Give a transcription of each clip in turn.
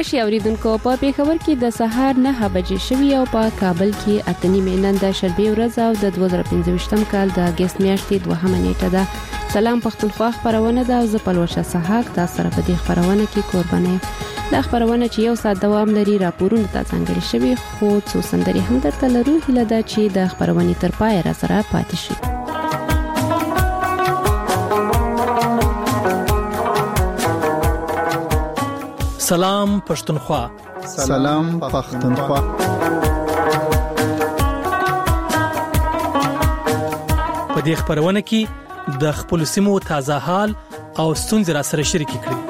شي اوریدونکو په پیښور کې د سهار 9 بجې شوی او په کابل کې 8 نن د شنبه ورځ او د 2025م کال د اگست میاشتې 2 نیټه ده. سلام پښتونخوا خبرونه ده او زه پلوشه سحاق تاسو سره په دې خبرونه کې قربانه یم. دا خبرونه چې یو ساعت دوام لري راپورونه ته ځانګړي شوی خو څو سندري هم درته لرو هله دا چې د خبرونې تر پای را سره پاتې شي. سلام پښتونخوا. سلام پښتونخوا. په دې خبرونه کې د خپل سیمو تازه حال او ستونزې را سره شریک کړي.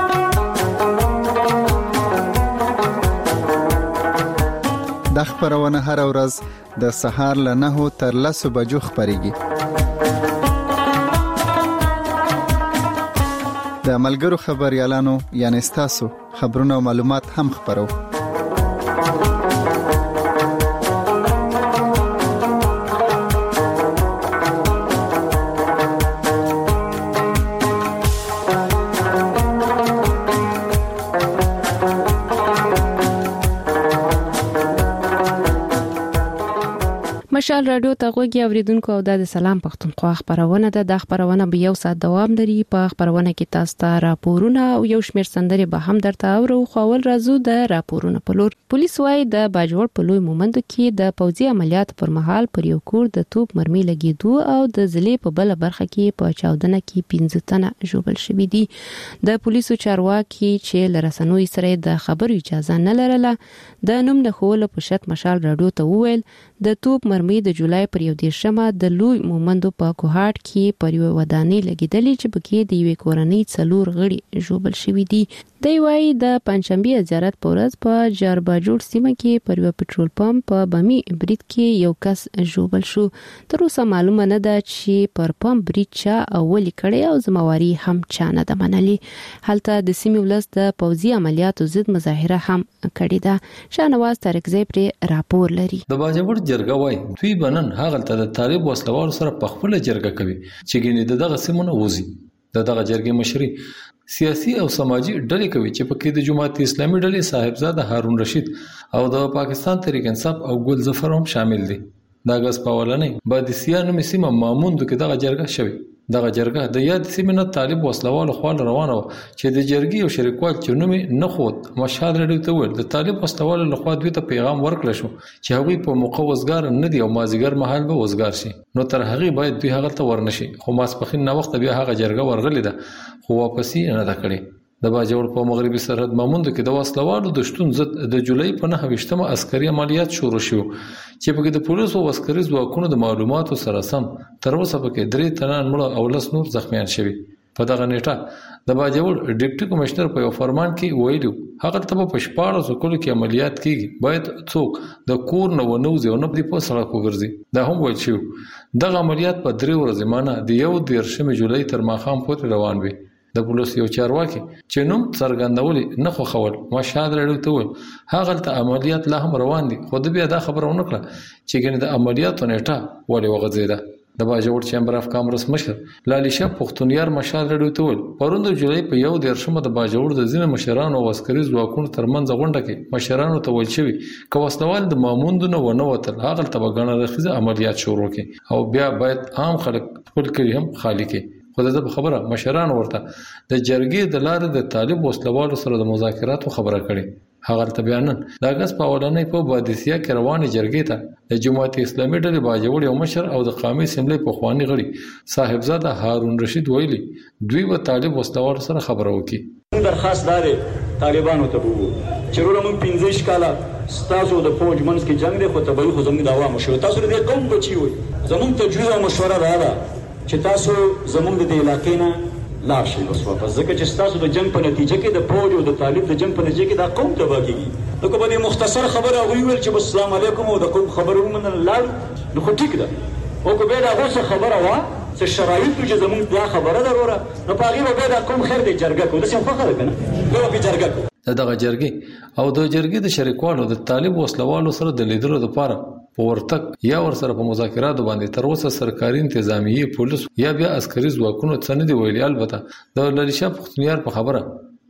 د خبرونه هر ورځ د سهار له 9 تر 10 بجو خبريږي. د ملګرو خبريالانو یعنی تاسو خبرونه او معلومات هم خبرو. مشال رادیو ته غوږی اوریدونکو او د سلام پښتونخوا خبرونه ده. د خبرونه به یو ساعت دوام لري. په خبرونه کې تاسو ته راپورونه او یو شمېر سندري به هم درته اورو. خو ول راځو د راپورونه په لور. پولیس وايي د باجوړ په لوی مومند کې د پوځي عملیات پر مهال پر یو کور د توپ مرمۍ لګیدو او د ځلې په بل برخه کې په چاودنه کې 15 تنه ژوبل شوي دي. د پولیسو چارواکي چې لرسنوي سره د خبرو اجازه نه لرله د نوم نه خول په شت مشال رادیو ته وویل د توپ مرمۍ د جولای پر 11مه د لوی مومندو په کوهاټ کې پر یو ودانۍ لګیدلې چې بګې د یوې کورنۍ 4 غړي ژوبل شوي دي. دی وايي د پنځشنبه زیارت په ورځ په جرباجوړ سیمه کې پر یو پټرول پمپ په بمی برید کې یو کس ژوبل شو. تر اوسه معلومه نه ده چې پر پمپ برید چا اولی کړی او ذمہواری هم چا نه ده منلې. هلته د سیمې ولس د پوځي عملیاتو ضد مظاهره هم کړې ده. شاهنواز طارقزی پر راپور لري. د باجوړ جرګه وايي دوی بنن هغه ته د طالب وسلوال سره په خپل جرګه کوي چې ګینه دغه سیمونه وځي. دغه جرګې مشري سیاسي او سماجی ډلې کوي چې پکې د جماعت اسلامي ډلې صاحبزاده هارون رشید او د پاکستان تحریک انصاف او ګل ظفر هم شامل دي. دا غس پاولنې بعد سیانو مسیمه ماموند کې دغه جرګه شوی. دغه جرګه د یاد سیمه طالب وسلوال خو روانه چې د جرګې او شریکوال چونومي نه خود مشهد لري ته ول د طالب وسلوال له خوا دوی ته پیغام ورکړل شو چې هغوی په موقع وزګار نه دي او مازیګر محل به وزګار شي. نو تر هغه باید دوی هغه ته ورنشي. خو ماسپخین نه وخت بیا هغه جرګه ورغلې ده خو واپسی نه ده کړې. د باجوړ په مغربي سرحد ماموند کې د وسلوالو د شتون ضد د جولای په 9مه عسکري عملیات شروع شو چې په کې د پولیسو او عسکري ځواکونو د معلوماتو سره سم تر اوسه پکې 3 تنان مړه او 10 نور زخمیان شوي. په دغه نیټه د باجوړ ډیپټي کمشنر په یو فرمان کې ویلو هغه ته په 14 کلو کې عملیات کیږي باید څوک د کور نه ونوځي او نه په سړک وګرځي. دا هم ویل شو دغه عملیات په 3 ورځې مانه د 11 جولای تر ماښام پورې روان وي. د پولیس یو چارواکي چې نوم څرګندولې نه خو خول مشهد لري ته ول هغه ته عملیات لا هم روان دي. خو د بیا دا خبرونه کړه چې ګنې د عملیاتو نیټه ولې وغځیده. د باجوړ چیمبر اف کامرس مشر لالیشا پښتونیار مشهد لري ته ول پروند جولای په 11مه د باجوړ د ځینې مشرانو او عسکري ځواکونو ترمنځ غونډه کې مشرانو ته ویل شوی که وسلوال د ماموندونو ونه وتل هغه ته بغنه رخصه عملیات شروع کړي او بیا باید عام خلک خپل کړي هم خالی کړي. خو د خبره مشران ورته د جرګې د لارې د طالب وسلوالو سره د مذاکراتو خبره کړي. هغه ته بیانن د اگست په اولنۍ په بادسیا کې روانه جرګې ته د جماعت اسلامي ډلې باجوړ یو مشر او د قومي اسمبلی په خواني غړي صاحبزاده هارون رشید ویلي دوی و طالب وسلوالو سره خبره وکړي. درخواست داري طالبانو ته وو چې ورته موږ 15 کاله ستاسو د فوج منځ کې جنگ دی خو ته به خو زموږ د عوامو شو تاسو دې کوم بچي وي زموږ تجویز او مشوره راځه چې تاسو زموږ د علاقې نه لاړ شئ اوس واپس ځکه چې تاسو د جنگ په نتیجه کې د فوج او د طالب د جنگ په نتیجه کې دا قوم تباه کیږي. نو کومه مختصر خبره غوي ویل چې السلام علیکم او د کوم خبرو من لاړ نو خو ټیک ده او کو به دا غوسه خبره وا چې شرایط چې زموږ دا خبره ضروره نو پاغي به دا کوم خیر دی جرګه کو د څه خو خبره کنه نو به جرګه دغه جرګې او د جرګې د شریکوالو د طالب وسلوالو سره د لیدلو لپاره په ورتک یا ور سره په مذاکراتو باندې تر اوسه سرکاري انتظامیه پولیس یا بیا عسکري ځواکونو څنګه دی ویلي. البته د لریشا پښتونیار په خبره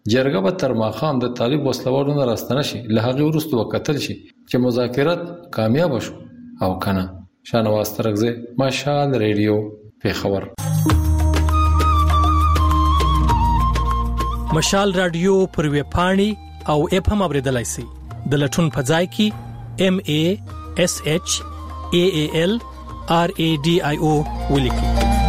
جرګه به تر ماخام د طالب وسلوالو نه راستنه شي، له هغه وروسته وکتل شي چې مذاکرات کامیاب شو او کنه. شانواز ترغزی، مشال ریډیو، پیښور. مشال رادیو پر ویب پاڼې او اپ هم اوریدلای شئ. د لټون په ځای کې MASHAALRADIO ولیکئ.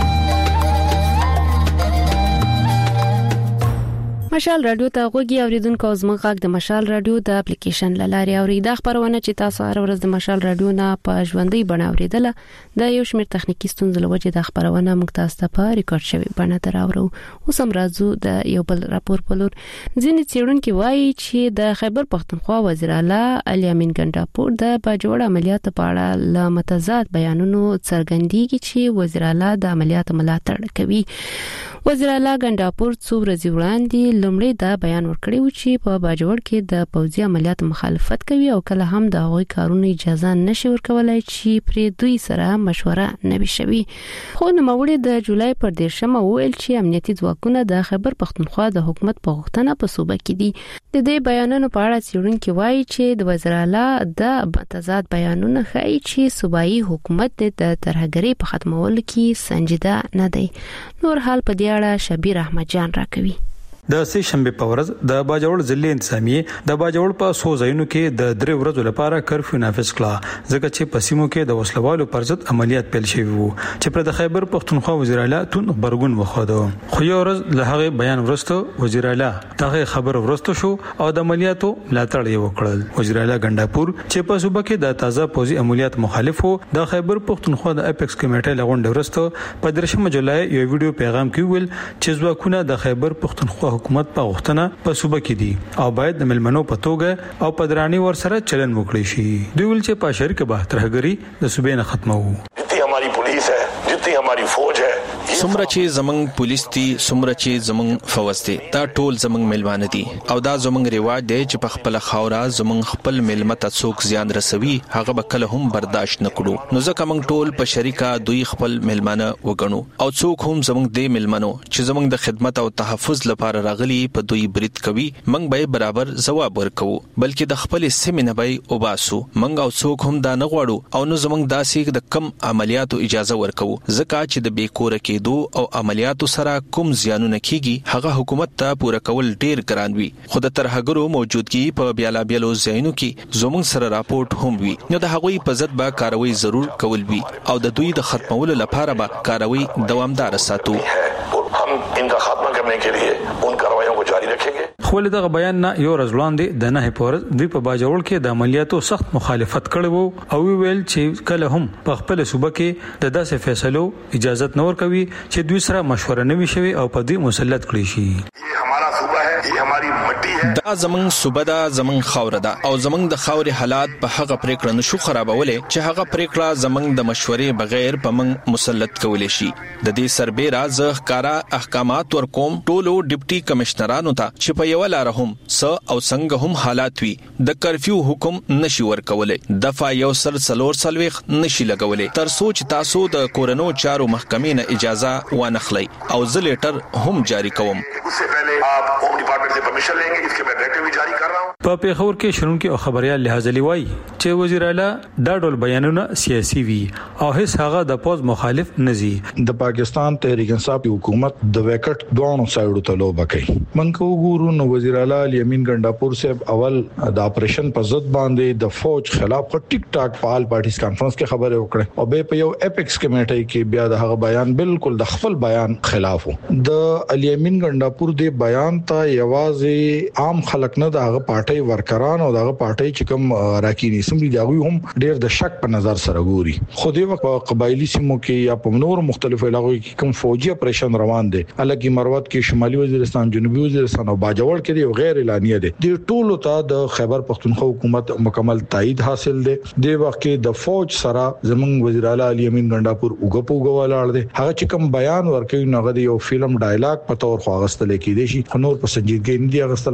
مشال رادیو ته غوږی اوریدونکو، زموږ غږ د مشال رادیو د اپلیکیشن لاري اوریدا خبرونه چې تاسو هر ورځ د مشال رادیو نه په ژوندۍ بڼه اوریدله. د یو شمېر تخنیکی ستونزې له وجې د خبرونه موږ تاسو ته په ریکارډ شوی بڼه دراوړو. اوس هم راځو د یو بل راپور په لور. ځینې څېړونکو وایي چې د خیبر پختونخوا وزیر اعلی الیامین ګنډاپور د باجوړ عملیاتو په اړه له متضاد بیانونو څرګندېږي چې وزیر اعلی د عملیاتو ملاتړ کوي. وزیر اعلی ګنډاپور څو ورځې وړاندې لومړی دا بیان ورکړی و چې په باجوړ کې د پوځي عملیاتو مخالفت کوي او کله هم د هغوی کارونو اجازه نشي ورکولای چې پرې دوی سره مشوره نه وي شوی. خو نوموړي د جولای پر 10 وویل چې امنیتي ځواکونه د خیبر پختونخوا د حکومت په غوښتنه په صوبه کې دي. د دې بیانونو په اړه څېړونکي وایي چې د وزیر اعلی د متضاد بیانونه ښیي چې صوبایي حکومت د ترهګرۍ په ختمولو کې سنجیده نه دی. نور حال په دې اړه شبیر احمد جان راکوي. د سې شنبه په ورځ د باجوړ ضلع انتظامیه د باجوړ په سو ځایونو کې د 3 ورځې لپاره کرفیو نافذ کړه، ځکه چې په سیمو کې د وسلوالو پر ضد عملیات پیل شوي وو چې پر د خیبر پختونخوا وزیر اعلی تون خبرګون وخوده. خو یو ورځ له هغه بیان وروسته وزیر اعلی دغه خبر وروسته شو او د عملیاتو ملاتړ یې وکړل. وزیر اعلی ګنډاپور چې په صوبه کې د تازه پوځي عملیات مخالف وو، د خیبر پختونخوا د اپیکس کمیټې لغونډه وروسته په 13 جولای یو ویډیو پیغام کې ویل چې ځواکونه د خیبر پختونخوا حکومت په غوښتنه په صوبه کې دي او باید د ملمنو په توګه او په دراني ور سره چلن وکړي شي. دوی ول چې په شریکه به ترهګری د صوبې نه ختمو. جتنی ہماری پولیس ہے، جتنی ہماری فوج ہے، سمره چې زمنګ پولیس دي، سمره چې زمنګ فوج دي، دا ټول زمنګ ملمانه دي او دا زمنګ رواج دی چې په خپل خاورا زمنګ خپل ملمت څوک زیان رسوي هغه به کله هم برداشت نکړو. نو ځکه موږ ټول په شریکه دوی خپل ملمانه وګڼو او څوک هم زمنګ دې ملمنو چې زمنګ د خدمت او تحفظ لپاره راغلي په دوی برید کوي، موږ به برابر جواب ورکو، بلکې د خپل سیمې نه به وباسو. موږ او څوک هم دا نه غواړو او نو زمنګ داسې د کم عملیاتو اجازه ورکو، ځکه چې د بیکوره کېدو او عملیاتو سره کوم زیانونه کیږي هغه حکومت ته پوره کول ډیر ګران وي. خو د ترهګرو موجودګي په بیلابیلو ځایونو کې زموږ سره راپورټ هم وي، نو د هغوی په ضد به کاروي ضرور کول وي او د دوی د ختمولو لپاره به کاروي دوامدار ساتو. ہم ان کا خاتمہ کرنے کے لیے ان کاروائیوں کو جاری رکھیں گے. خو له دغه بیان نه یو ورځ وړاندې د 9 پورز دوی په باجوړ کې د عملیاتو سخت مخالفت کړی وو او ویل چې کله هم په خپل صوبه کې د داسې فیصلو اجازه نه ورکوي چې دوی سره مشوره نه وي شوی او په دې مسلط کړی شي. دا زمنګ صوبه دا زمنګ خاور ده او زمنګ د خاوري حالات په هغه پریکړه نشو خرابولې چې هغه پریکړه زمنګ د مشورې بغیر په من مسلط کولې شي. د دې سربېره ځخکارا احکامات ورکوم ټولو ډیپټي کمشنرانو ته چې په یو لار هم س او څنګه هم حالات وي د کرفیو حکم نشي ورکولې، دفعه یو سل سلور سلويخ نشي لګولې تر سوچ تاسو د کورونو چارو محکمې نه اجازه وانخلي او زلیټر هم جاری کوم. په پیښور کې شرونکو او خبريال لحاظ لیوي چې وزیر اعلی دا ډول بیانونه سیاسي وي او هیڅ هغه د پوز مخالف نزي. د پاکستان تحریک انصاف حکومت د وکټ دوانو سایډو ته لوبه کوي. منکو ګورو نو وزیر اعلی الیامین ګنډاپور صاحب اول د اپریشن په ضد باندې د فوج خلاف ټیک ټاک فعال پارټیز کانفرنس کې خبره وکړه او به په یو اپیکس کمیټې کې بیا د هغه بیان بالکل د خپل بیان خلاف وو. د الیامین ګنډاپور دی بیان ته یوازې عام خلک نه د هغه پارټي ورکران او دغه پارټي چې کوم راکینی سم دي هغه هم ډېر د شک په نظر سره ګوري. خو دې وخت قبایلی سیمو کې یا په نور مختلفو علاقو کې کوم فوجي اپریشن روان دي، الګي مروت کې شمالي وزیرستان، جنوبي وزیرستان او باجوړ کې دی غیر اعلانیه دي. د ټولو ته د خیبر پختونخوا حکومت مکمل تایید حاصل دي. د وخت کې د فوج سره زمونږ وزیر اعلی الیامین ګنډاپور وګپوګولاړ دي. هغه چې کوم بیان ورکوي نو هغه یو فلم ډایلاګ په تور خو غستل کېدی شي، نور په سنجیدګۍ نه دی غستل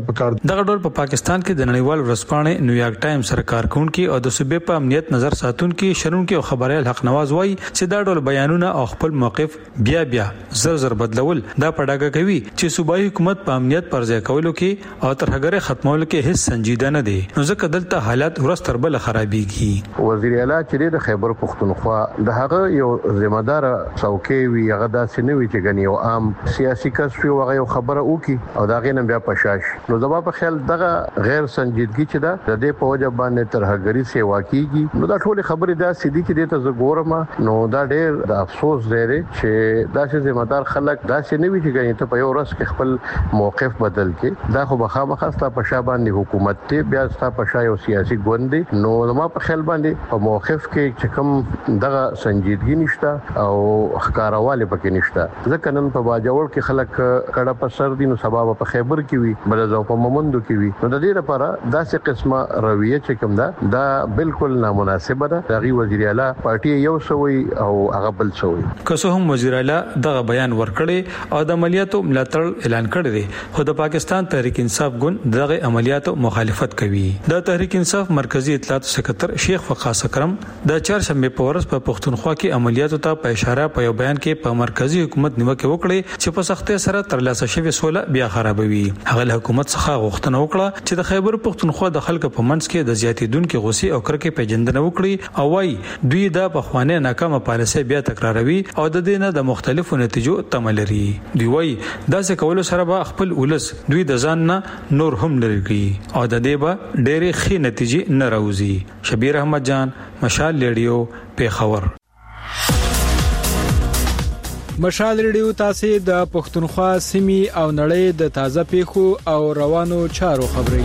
پکار. دغه ډول په پاکستان کې د نړیوال ورځپاڼې نیویارک ټایمز سره کارکونکي او د صوبې په امنیت نظر ساتونکي شرونکي او خبريال حق نواز وایي چې دا ډول بیانونه او خپل موقف بیا زر بدلول دا پډاګه کوي چې صوبایي حکومت په امنیت پر ځای کولو کې او ترهګر ختمولو کې هیڅ سنجیده نه دي. نو ځکه دلته حالات ورستر بل خرابيږي. وزیر اعلی چې د خیبر پختونخوا د هغه یو ذمہ دار څوکۍ وی هغه داسې نه وی چې غني او عام سیاسي کس وی هغه یو خبره وکي او دا غینم بیا پشاش. نو زما په خیال دغه غیر سنجیدګي چې دا د دې په وجه باندې ترهګری سیوا کیږي. نو دا ټول خبره دا سیدی چې د ته ګورم نو دا ډېر د افسوس دی چې داسې ذمہ دار خلک داسې نه وی چې غني ته په یو ورځ کې خپل موقف بدل کې دا خو بخامخ ستا په شا باندې حکومت ته بیا ستا په شا یو سیاسي ګوند دی. نو زما په خیال باندې په موقف کې چې کوم دغه سنجیدګي نشته او ښکارواله پکې نشته. ځکه نن په باجوړ کې خلک کډه په سر دي نو سبب په خیبر کې وي بل ځو په مومندو کې وي. نو د دې لپاره داسې قسمه رویه چې کوم دا بالکل نامناسبه ده. دغه وزیر اعلی پارټي یو سوي او هغه بل سوي. که څه هم وزیر اعلی دغه بیان ورکړي او د عملیاتو ملاتړ اعلان کړی دی خو د پاکستان تحریک انصاف ګوند دغه عملیاتو مخالفت کوي. د تحریک انصاف مرکزی اطلاعات سکرټر شیخ وقاص اکرم د چهارشنبه په ورځ په پښتونخوا کې عملیاتو ته په اشاره په یو بیان کې په مرکزی حکومت نیوکه وکړه چې په سختۍ سره ترلاسه شوی سوله بیا خرابوي. هغه حکومت څخه غوښتنه وکړه چې د خیبر پښتونخوا د خلکو په منځ کې د زیاتیدونکو غوسې او کرکې پیژندنه وکړي او وايي دوی د پخوانه ناکامه پالیسي بیا تکراروي او د دې نه د مختلفو نتیجو تمه لري. دوی وايي داسې کول سره به خپل ولس دوی د ځان نه نور هم لري او د دې به ډېرې ښې نتیجې نه راوځي. شبیر احمد جان مشال ریډیو پیښور. مشال ریډیو تاسو د پښتونخوا سیمې او نړۍ د تازه پیښو او روانو چارو خبري.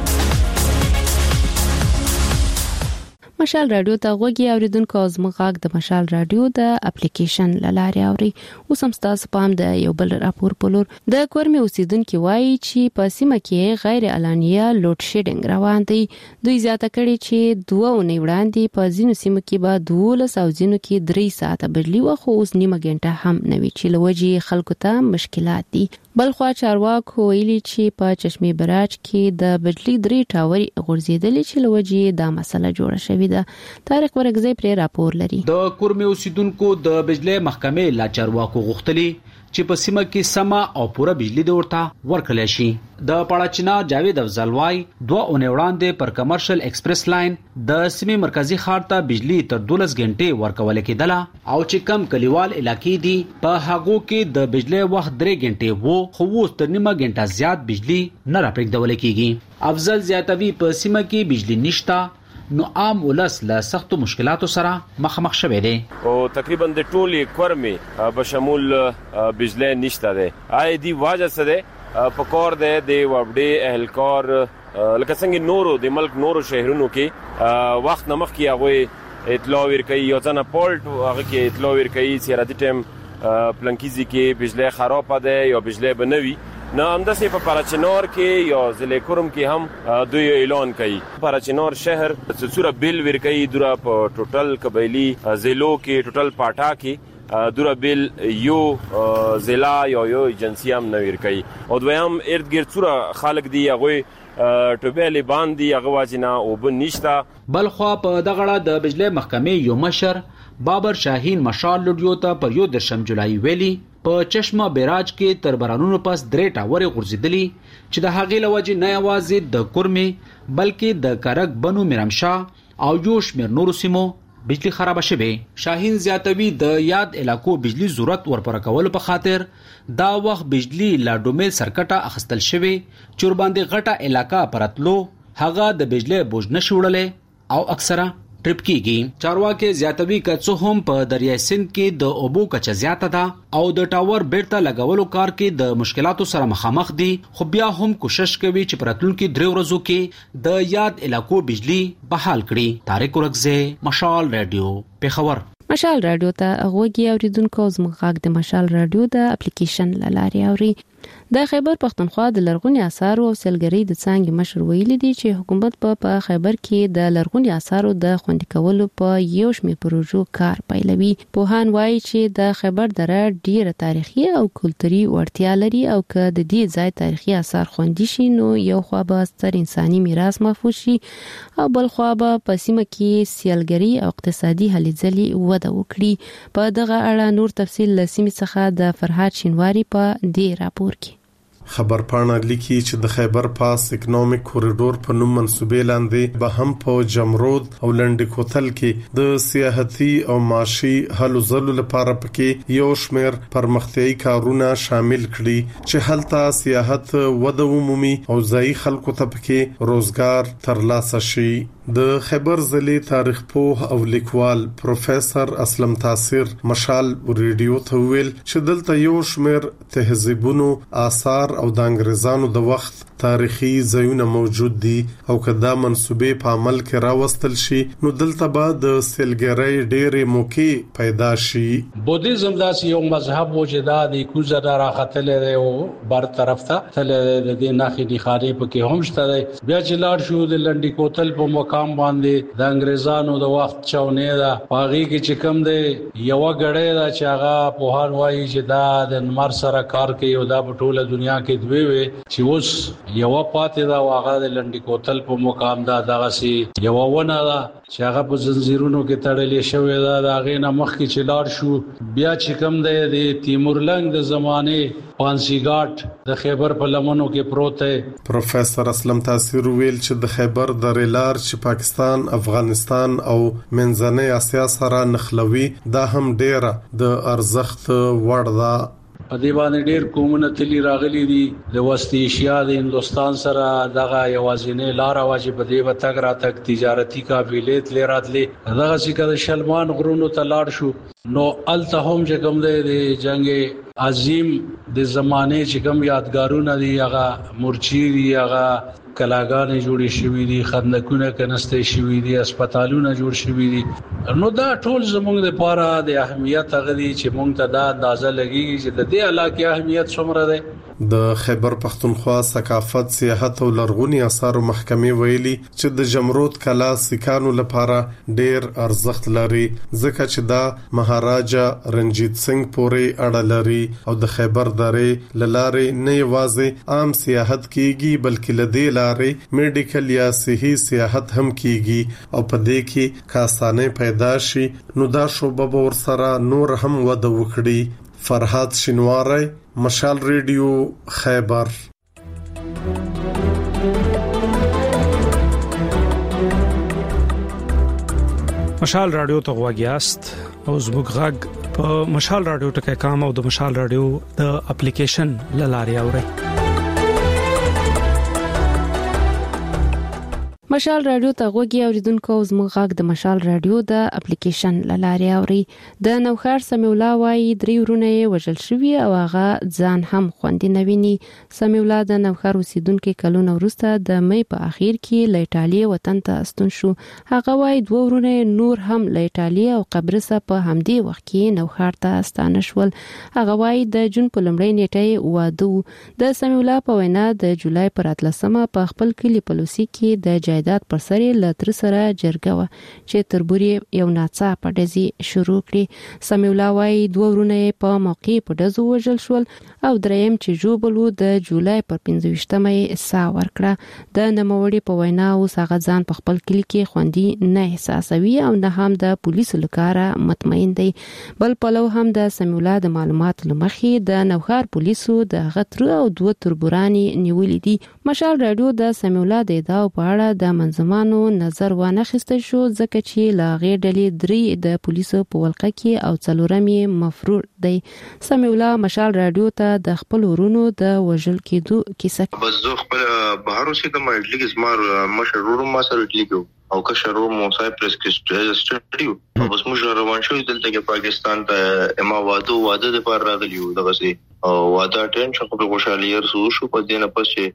مشال رادیو ته غوږی اوریدونکو ازمغاک د مشال رادیو د اپلیکیشن لاره اوري. اوس هم تاسو پام د یو بل راپور پلور د کورمي اوسیدونکو وایي چې په سیمه کې غیر اعلانیه لوډ شیډینګ روان دی. دوی زیاته کړي چې 2 اونۍ وړاندې په ځینو سیمو کې به 12 او ځینو کې 3 ساعته بجلی وخو اوس نیمه غنټه هم نوي چې لوجي خلکو ته مشکلات دي. بلخوا چارواکو ویلي چې په چشمه براج کې د بجلی 3 ټاوري غورځیدلې چې لوجي دا مسله جوړه شوې ده. طارق ورغزی پر راپور لري. د کورمي اوسیدونکو د بجلی محکمې لا چارواکو غوښتلي چې په سیمه کې سما او پوره بجلی د ورته ورکړل شي. د پړاچنا جاوید افضلوای 2 اونۍ وړاندې پر کمرشل ایکسپریس لاین د سیمې مرکزی ښار ته بجلی تر 12 غنټې ورکول کېدله او چې کم کلیوال علاقې دي په هغو کې د بجلی وخت 3 غنټې وو خو اوس تر نیمه غنټه زیات بجلی نه راپرېږدول کېږي. افضل زیاتوي په سیمه کې بجلی نشته نو عام ولس له سختو مشکلاتو سره مخامخ شوي دي او تقریبا د ټولي کورمي بشمول بجلی نشته ده. آی دی واجه سره پکور ده د وبډي اهلکار لکه څنګه نورو د ملک نورو شهرونو کې وخت نمخ کې هغه اطلاع ورکړي یو ځنه پولټ هغه کې اطلاع ورکړي چې را دي ټیم پلانکیزي کې بجلی خراب ده یا بجلی بنوي نه همداسې په پراچنار کې یا ضلع کورم کې هم دوی اعلان کوي. پراچنار شهر څوره بیل ورکړي دوره په ټوټل قبایلی ضلعو کې ټوټل پاټا کې دوره بیل یو ضلع یا یو ایجنسی هم نه ورکړي او دویم ارد ګرد څوره خلک دی هغه ټوبېلې باندې هغه واجنه او بن نشتا. بلخوا په دغړه د بجلی محکمې یو مشر بابر شاهین مشال لډیو ته پر 1 جولای ویلي په چشمه بیراج کې تر بارانونو پس 3 ټاورې غورځېدلي چې د هغې لوجې نه یوازې د کورمي بلکې د کرک بنو میرمشاه او یو شمېر نورو سیمو بجلی خراب شوه. شاهین زیاتوي د یاد علاقو بجلی ضرورت ورپره کول په خاطر دا وخت بجلی لا ډومل سرکټه اخستل شوی چې باندې غټه علاقہ پرتلو هغه د بجلی بوج نشوړلې او اکثره ټریپ کیږي. چارواکي زیاتوي کڅو هم په دریای سند کې د اوبو کچه زیاته ده او د ټاور بیرته لګولو کار کې د مشکلاتو سره مخامخ دي خو بیا هم کوشش کوي چې پرتلونکو 3 ورځو کې د یاد علاقو بجلی بحال کړي. طارق ورغزی مشال رادیو پیښور. مشال رادیو ته غوږی اوریدونکو زموږ د مشال رادیو د اپلیکیشن لاري اوري د خیبر پختونخوا د لرغونی آثار او سیلګری د څنګه مشر ویلي دي چې حکومت په خیبر کې د لرغونی آثارو د خوندي کولو په یو شمېر پروژو کار پیلوي. پوهان وایي چې د خیبر دره ډیره تاریخي او کلتوري وړتیا لري او که د دې ځای تاریخي آثار خوندي شي نو یو خوا به ستر انساني میراث محفوظ شي او بل خوا به په سیمه کې سیلګری او اقتصادي هلې ځلې وده وکړي. په دغه اړه نور تفصیل له سیمې څخه د فرهاد شینواری په دې راپور کې. خبر پاڼه لیکي چې د خیبر پاس اکونومیک کوریډور په نوم منسوبې لاندې به هم په جمرود او لنډ کوتل کې د سیاحتي او معاشي هلو ځلو لپاره پکې یو شمېر پرمختیايي کارونه شامل کړي چې هلته سیاحت وده ومومي او ځایي خلکو ته پکې روزګار ترلاسه شي. د خیبر ضلع تاریخ پوه او لیکوال پروفیسور اسلم تاثیر مشال ریډیو ته ویل چې دلته یو شمېر تهذیبونو آثار او د انګريزانو د وخت تاریخي ځایونه موجود دي او کدا منسوبې په عمل کې راوستل شي نو دلته به د سیلګرۍ ډېرې موقع پیدا شي. بودیزم داسې یو مذهب و چې دا د کوزه دا راختلې دی او بر طرف ته تللې د دې ناخې دی خاري په کې هم شته دی. بیا چې لاړ شو د لنډي کوتل په مقام باندې د انګريزانو د وخت چاونې دا پاغي کې چې کم دی یو غړې دا چې هغه په هر وایي چې دا د نمر سره کار کوي او دا په ټوله دنیا کې دوی وي چې اوس یو پاتې دا واغه د لنډي کوتل په مقام دا دغه سي یو ونه دا چې هغه په زنجیرونو کې تړلې شوې ده دا غینه مخ کې چې لاړ شو بیا چې کم دی د تیمورلنګ د زمانه پانسی ګاټ د خیبر په لمنو کې پروت دی. پروفیسور اسلم تاثیر ویل چې د خیبر د ریلار چې پاکستان افغانستان او منځنۍ اسیا سره نخلوي دا هم ډیره د ارزښت وړ ده. په دې باندې ډېر قومونه تلی راغلي دي د وسطی ایشیا د هندستان سره دغه یوازینې لار واجب دی په تګ راتګ تجارتی قابلیت لراتلې دغه څخه شلمان غرونو ته لاړ شو نو الته هم چې کوم د جنگ عظیم د زمانه چې کوم یادګارونه دي هغه مرچی دي هغه کلاګانې جوړې شوې دي خندقونه کنسته شوې دي هسپتالونه جوړ شوې دي نو دا ټول زموږ لپاره د اهمیت غوړي چې موږ ته دا اندازه لګي چې د دې علاقې اهمیت څومره ده. د خیبر پختونخوا ثقافت سیاحت او لرغونی آثار محکمې ویلي چې د جمرود کلا سکانو لپاره ډیر ارزښت لري ځکه چې دا مهاراجا رنجیت سنگ پورې اړه لري او د خیبر درې لارې نه یوازې عام سیاحت کیږي بلکې لدې لارې میډیکل یا صحي سیاحت هم کیږي او په دې کې کاسانه پیدا شي نو دا شوبه ور سره نور هم وده وکړي. فرهاد شینواری مشال ریډیو خیبر. مشال رادیو ته غواګیاست او زموږ غږ په مشال رادیو ټکي کام او د مشال رادیو د اپلیکیشن لاري اوري. مشال رادیو ته غوږی اوریدونکو زموږ غږ د مشال رادیو د اپلیکیشن لاري اوري. د نوخار سمیع الله وایي درې ورونه وژل شوی او هغه ځان هم خوندي نویني. سمیع الله د نوخار اوسیدونکو کلونه وروسته د مې په اخیر کې له ایتالیا وطن ته استون شو. هغه وایي دوه ورونه نور هم له ایتالیا او قبرص په همدې وخت کې نوخار ته ستانه شول. هغه وایي د جون په لومړۍ نیټه واده د سمیع الله په وینا د جولای پر 13مه په خپل کلی پلوسی کې د جایداد پر سری لتر سره جرګه و چې تربوري یو ناڅاپه ډزې شروع کړې. سمیع الله وایي دوه ورونه په موقع په ډزو وژل شول او دریم چې جوبلو د جولای پر 15مه سا ورکړه. د نوموړي په وینا اوس هغه ځان په خپل کلی کې خوندي نه احساسوي او نه هم د پولیسو لپاره مطمئن دی. بل پلو هم د سمیع الله د معلوماتو لمخې د نوخار پولیسو د غتر او دوه تربوراني نیولې دي. مشال رادیو د سمیع الله د ادعا په اړه د منظمانو نظر وانه خسته شو ځکه چې لاغې ډلې درې د پولیسو په ولقه کې او څلورمې مفرور دی. سمیع الله مشال رادیو ته د خپل ورونو د وژل کېدو کیسه بس زه خپل بهر اوسېدم اټلی کې زما مشرور ما سره اټلی کې او کشرو مو سایپرس کې سټډیو او بس موږ روان شو دلته کې پاکستان ته ما واده د پر راغلیو دغه سي او واده ټینشن په خوشحالي رسو شو په دینه پسې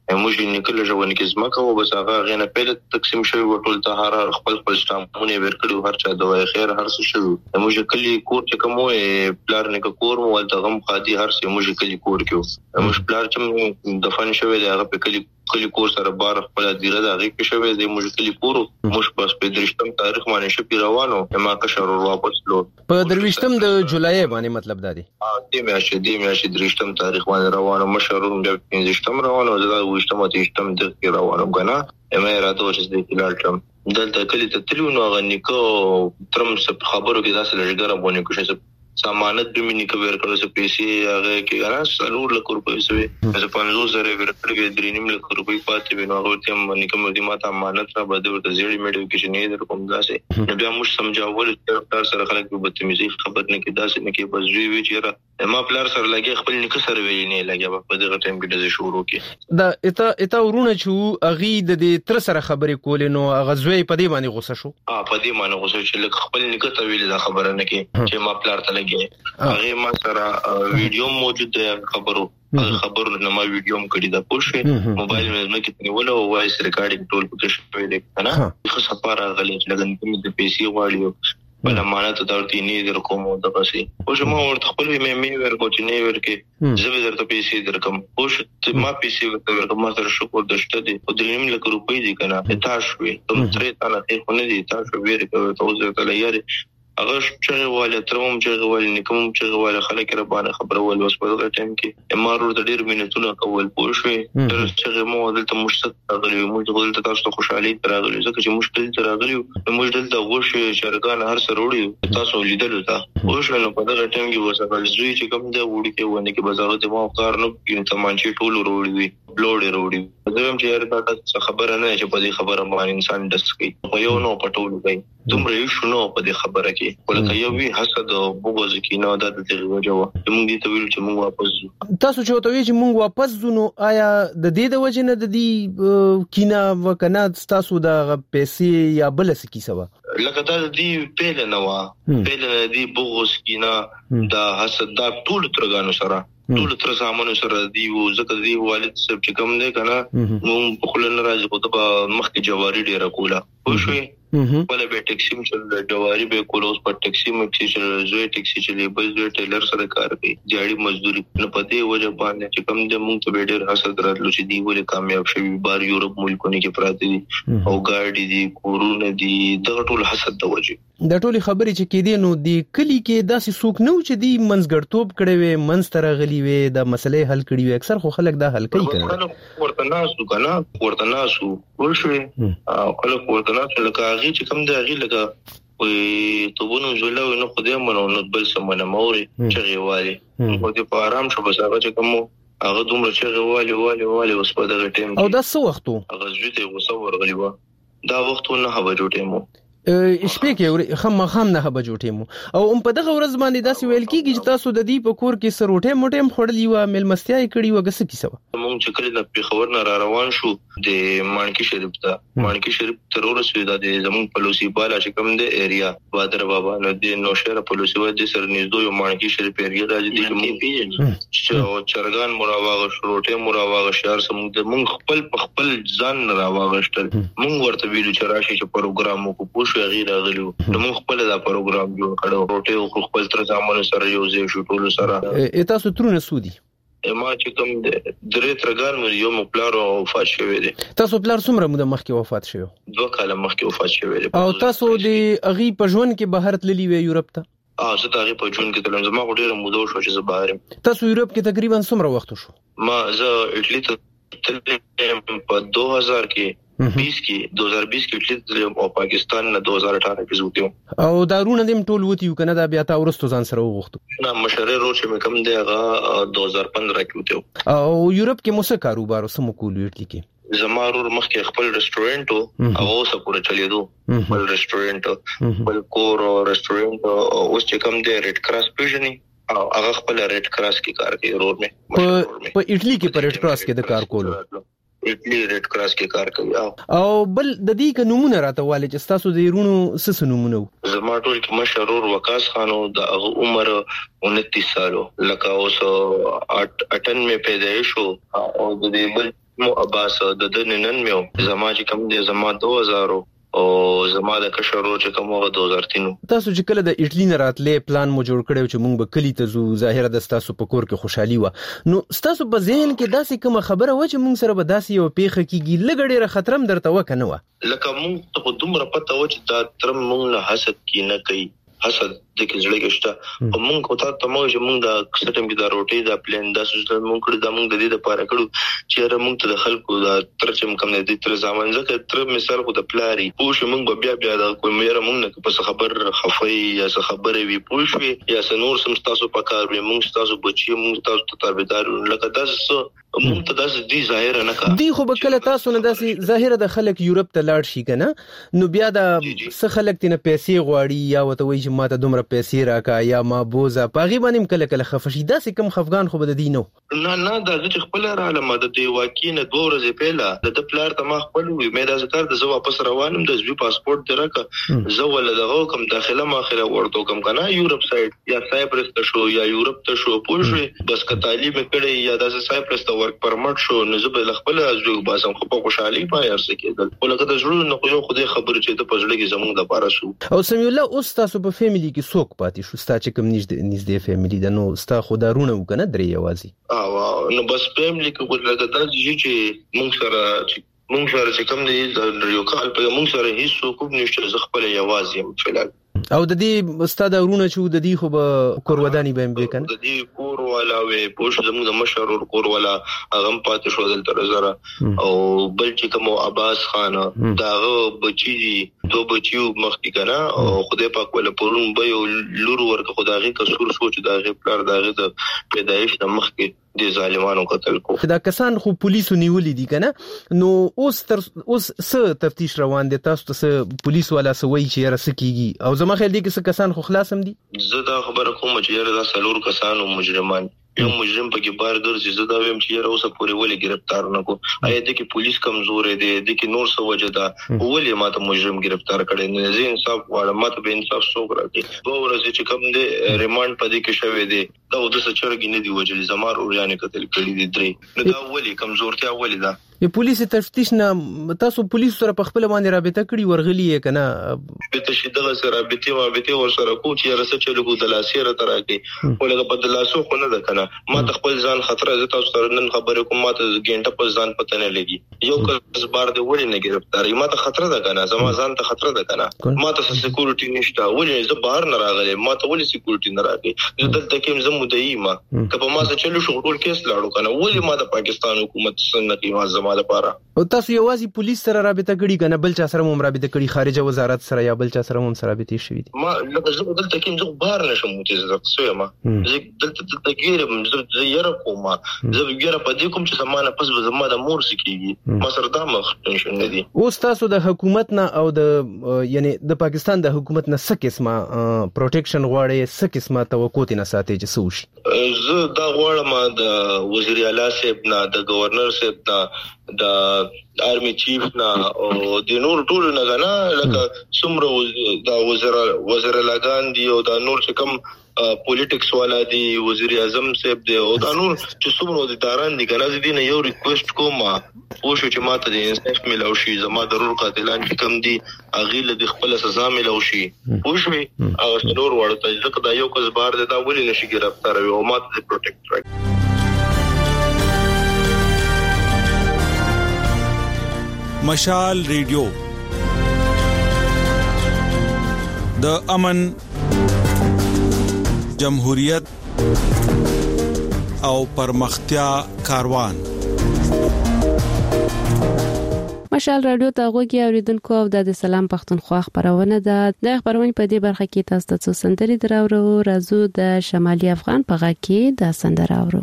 موږ نکله ژوند کې زمکه او بس هغه غنه پیل تقسیم شوی ټول ته خپل سټامونه ورکړو هر چا دوای خیر هر څه شو موږ کلی کور چې کومه پلار نه کور مو ولته غم خادي هر څه موږ کلی کور کې موږ پلار چې دفن شوی دی هغه په کلی کور سره بار خپل دیره دا غي کې شوی دی موږ کلی کور موږ بس په درشتم تاریخ باندې شپې روانو ما کشر واپس لو په درويشتم د جولای باندې مطلب دا دی دې میاشتې درشتم تاریخ باندې روانو مشروم د 15 روانو دا وشتم د روانو غنا ما راته چې د کلالټم دلته کلی ته تلو نو غنیکو ترم خبرو کې داسې لږه باندې کوشش سامانت به منی کوي ورکړل څه پیسې هغه کې غنا سلور لک روپۍ سوي زه 500 ورکړل 3.5 لک روپۍ پاتې وینو هغه ته منی کوم دي ماته امانت را بده ورته زیړی میډیو کې نه در کوم داسې بیا موږ سمجاول چې سره خلک به بدتمیزي خبر نه کې داسې نه کې بس وی چې ما پلار سره لګي خپل نک سره وی نه لګي په دغه ټیم کې د شروع کې دا اته ورونه چې اغي د تر سره خبرې کولې نو غزوی په دې باندې غوسه شو په دې باندې غوسه چې خپل نک ته ویل دا خبره نه کې چې ما پلار ته هغه ما سره ویډیو موجود دی خبرو نه ما ویډیو کړی دا پوښې موبایل مې کې نیول او وایس ریکارډینګ ټول پکې شوی دی کنه خو سپاره غلې چې لګن کوم د پیسې واړیو بل امانت درته نه در کوم د پسې او چې ما ورته خپل مې ورکو چې نه ورکې زه درته پیسې درکم او چې ما پیسې ورته ورکم ما سره شکر دشته دي او 3 لک روپۍ دي کنه تاسو یې تم ترې تانه خو نه دي تاسو ورکو تاسو ته لایې هغه چې واله ترمم چې واله نکوم چې واله خلک را باندې خبره ول وس په دغه ټیم کې امارو د ډیر مينتونه کول پوښوي تر چې مو دلته مشتت راغلی موږ دلته تاسو خوشحالي راغلی ځکه چې مشکل تر راغلی موږ دلته غوښه شرګان هر سره وړي تاسو لیدل تا غوښه نو په دغه ټیم کې وسه زوی چې کوم دا وړي کې ونه کې بازار د مو کار نو کې تمانچې ټول وړي بلوډ وړي زه هم چې یاره دا خبره نه چې په دې خبره باندې انسان دس کوي خو یو نو پټول کوي دومره یو شنو په دې خبره کې ولکه یو وی حسد او بغض کې نه د دې وجه موږ دې ته ویل چې موږ واپس ځو تاسو چې وته چې موږ واپس ځو نو آیا د دې د وجه نه د دې کینا وکنه تاسو د پیسې یا بل څه کیسه و لکه دا دې پیل نه و پیل دې بغض کینا د حسد دا ټول ترګانو سره ټول تر سامانو سره دی او زکه دی والد صاحب چې کوم دی کنه مونږ په خلل راځي خو د مخکې جواری ډیره کوله خو شوي ولا به ټیکسي چې جواری به کولوس په ټیکسي مکسي چې زوی ټیکسي چې بل زوی ټیلر سره کار کوي جاړي مزدوري نه پدې وجه باندې چې کوم دی مونږ ته ډیر حسد راتلو چې دی ولې کامیاب شوی بار یورپ ملکونو کې پراته دي او ګاډي دي کورونه دي دغه ټول حسد د وجه د ټولي خبرې چې کې دي نو دی کلی کې داسې څوک نو چې دی منځګړتوب کړي وي منځ غلي وي د مسلې حل کړي وي اکثر خو خلک دا حل کوي کنه ورته ناسو ورشوي خلک ورته ناسو لکه هغه چې کوم دی هغه لکه وي توبونو زولو نو خدای مونږ نو بل سمونه موري چې غوالي خو دې په آرام شو بس هغه چې کوم هغه دومره چې غوالي اوس په دغه ټیم او دا څه وختو هغه زوی وسور غلی و دا وختونه هغه جوړې مو شپې کې خام نه به جوړې مو او په دغه ورځ باندې داسې ویل کیږي چې تاسو د دې په کور کې سروټه موټه خړلې و ملمستیا کړي و غس کیسه مونږ چې کله د پیښور نه روان شو د مانکی شریف ته مانکی شریف تر ورسېده د زمون پلوسی بالا چې کوم د ایریا بادر بابا نو د نوشهره پلوسی و د سر نږدې یو مانکی شریف ایریا راځي د مونږ چرګان مراواغه شروټه مراواغه شهر سم د مونږ خپل ځان راواغشتل مونږ ورته ویلو چې راشي چې پروګرام کو غیر غلو نو موږ خپل دا پروګرام جوړ کړو روټه او خپل تر ځامن سره یو ځای شو ټول سره تاسو ترونه سودی ما چې کوم درې ترګان مې یو مپلار وفات شوی دی تاسو پلار څومره موده مخکې وفات شوی 2 کال مخکې وفات شوی دی او تاسو د اغي په ژوند کې بهر تللی وی یورپ ته زه د اغي په ژوند کې تلم زما ډیره موده شو چې زه بهر تاسو یورپ کې تقریبا څومره وخت شو ما زه اټلی ته تلم په 2000 کې 20 کې 2020 کې اټلی او پاکستان نه 2018 کې زوتیو او دارونه دیم ټول وتی کنه دا بیا تا ورستو ځان سره وغوښتو نه مشره رو چې مې کوم دی هغه 2015 کې وتیو او یورپ کې موسه کاروبار سم کولو اټلی کې زمارور مخکې خپل ریسټورانټ او اوسه پوره چلیدو خپل ریسټورانټ خپل کور او ریسټورانټ اوس چې کوم دی ریډ کراس پیژني او هغه خپل ریډ کراس کې کار کوي روډ مې په اټلی کې پر ریډ کراس کې د کار کولو اټلی ریډ کراس کې کار کوي او بل د دې ک نمونه راته والي چې تاسو د يرونو سس نمونه زما ټول کې مشرور وقاص خانو د عمر 29 سالو لکه اوس 58 میں پیدائش او د دې بل مو عباس د دننن میو زما چې کوم دي زما 2000 او زما د کشرو چې کوم وغه 2003 تاسو چې کله د اټلی نه راتلې پلان مو جوړ کړو چې مونږ به کلی ته زو ظاهره د تاسو په کور کې خوشحالي و نو تاسو په ذهن کې داسې کوم خبره و چې مونږ سره به داسې یو پیخه کیږي لګړې خطرم درته وکنه و لکه مونږ ته دومره پته و چې دا ترم مونږ نه حسد کی نه کوي حسد د کې زړه کېشته او مونږ کوته ته مونږ مونږ د سټم کې د روټي د پلان د سوسل مونږ کړی د مونږ د دې لپاره کړو چې مونږ ته د خلکو د ترچم کم نه دي تر ځامن ځکه تر مثال خو د پلاری پوه مونږ بیا د کوم یاره مونږ نه په خبر خفي یا څه خبره وي پوه یا سنور سم تاسو په کار وي مونږ تاسو بچي مونږ تاسو ته تابعدار لکه تاسو مونږ ته داس دي ظاهر نه کا دی خو بکله تاسو نه داسې ظاهر د خلک یورپ ته لاړ شي کنه نو بیا د څه خلک تنه پیسې غواړي یا وته وایي چې ماته دومره پیسې راکا یا ما بوزا پاغي باندې کله خفشي داسې کم خفغان خو بد دینو نه دا چې خپل رااله ماده دی واکینه 2 ورځې پهله د پلار ته ما خپل وی مې دا ذکر د زو واپس روانم د زوی پاسپورت درکه زو ول دغه کوم داخله ماخله ورته کوم کنه یورپ سایډ یا سایپرس ته شو یا یورپ ته شو پوه بس که تعلیم کړي یا د سایپرس ته ورک پرمټ شو نو زه خپل ازو باسم خو په خوشحالي پای ارسه کېدل ولکه د ژوند نو یو خدای خبر چې د پزړه کې زموږ د پاره شو او سمي الله اوس تاسو په فیملی کې څوک پاتې شو ستا چې کوم نږدې فیملی د نو ستا خدارونه وکنه درې یوازي نو بس فیملی کې ولګه دا چې مونږ سره چې کوم دی د یو کال په مونږ سره هیڅ کوم نشته ز خپل یوازي هم فلال او د دې استاد ورونه چې د دې خو به کورودانی به هم کنه د دې کور والا وې پوښ زموږ د مشهور کور والا هغه پاتې شو دلته زره او بل چې کوم عباس خان داغه بچی دو بچیو مخکې کنه او خدای پاک ول پرون به یو لور ورکه خدای کسور سوچ داغه پلار داغه د پیدایش د مخکې د ظالمانو قتل کو دا کسان خو پولیسو نیولې دي کنه نو اوس څه تفتیش روان دي تاسو ته پولیس والا سوي چې رسکیږي او زما خیال دي چې کسان خو خلاصم دي زه دا خبره کوم چې دا سلور کسان او مجرمان یو مجرم پکې بار ګرځي زه دا ویم چې اوسه پورې ولې گرفتار نکو آیا د کې پولیس کمزور دي د کې نور څه وجه ده ولې ماته مجرم گرفتار کړي نه زه انصاف غواړم ماته به انصاف څوک راکړي دوه ورځې چې کوم دي ریماند پدې کې شوی دی دا د څه چرګ نه دی وجلي زمار اورجانې قتل کړي دي درې نو دا ولې کمزورتیا ولې ده یو پولیس تفتیش نه تاسو پولیس سره په خپل باندې رابطه کړی ورغلی کنه به تشدد سره رابطه ور سره کو چې رسې چلو د لاسیره تراکي ولګه په دلاسو خو نه ده کنه ما ته خپل ځان خطر زه تاسو سره نن خبرې کوم ما ته ګنټه په ځان پته نه لګي یو کس بار دی ولې نه گرفتاری ما ته خطر ده کنه زما ځان ته خطر ده کنه ما ته سکیورټي نشته ولې زه بهر نه راغلی ما ته ولې سکیورټي نه راغی زه دلته کې زمو دی ما کله ما څه چلو شو ټول کیس لاړو کنه ولې ما د پاکستان حکومت څنګه کی ما زما لپاره او تاسو یوازې پولیس سره رابطه کړی کنه بل چا سره هم رابطه کړی خارجه وزارت سره یا بل چا سره هم سره رابطه شوی دي ما لکه زه دلته کې زه بهر نشم متزه څه ما زه دلته ګیرم زه یره کوم زه ګیره په دې کوم چې زمانه پس به زما د مور سکیږي ما سره دا مخ ټینشن نه دي اوس تاسو د حکومت نه او د یعنی د پاکستان د حکومت نه څه قسمه پروټیکشن غواړي څه قسمه توقع نه ساتي چې سوشي زه دا غواړم د وزیر اعلی صاحب نه د گورنر صاحب نه د آرمي چیف نه او د نور ټول نه غنا لکه څومره د وزیر اعلی دي او د نور چې کوم پولیټکس والا دی وزیر اعظم صاحب دی او دا نور چې څومره د داران دي کنه دې نه یو ریکوست کوم او شو چې ماته د انصاف ملو شي زما ضرور قاتلان چې کم دي اغیله د خپل سزا ملو شي او شوي او ضرور ورته ځکه دا یو کس بار دی دا ولې نشي گرفتار او ماته د پروټیکټ رائټ مشال ریډیو د امن جمهوریت او پرمختیا کاروان مشال رادیو ته غوږی اوریدونکو او د سلام پښتونخوا خبرونه ده د خبرونه په دې برخه کې تاسو ته سندري دراورو راځو د شمالي افغان په غا کې د سندراورو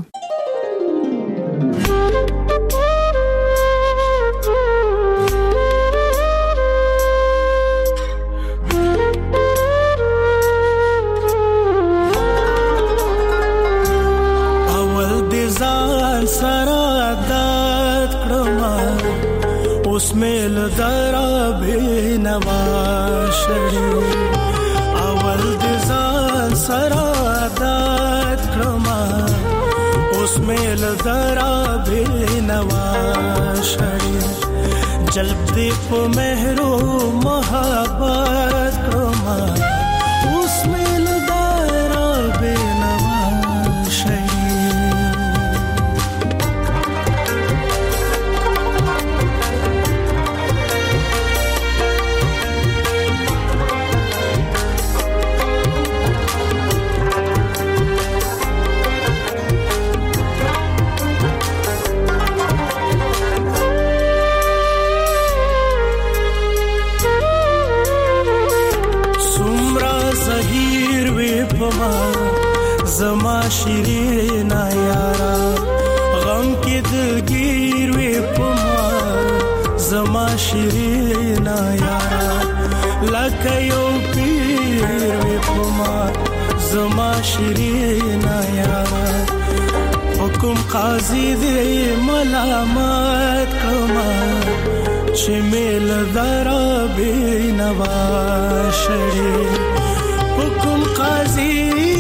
اسمیل درا به نواشری اول د ځان سره عادت کړم میل درا بینوا شړې جلب دې په مهرو محبت کړما اوس میل درا بینوا شړې زما شیرینا یارا غم کې دلګیر وې پما زما شیرینا یارا لکه یو پیر وې پما زما شیرینا یارا حکم قاضي دې ملامت کما چې میل درا بینوا شړې حکم قاضي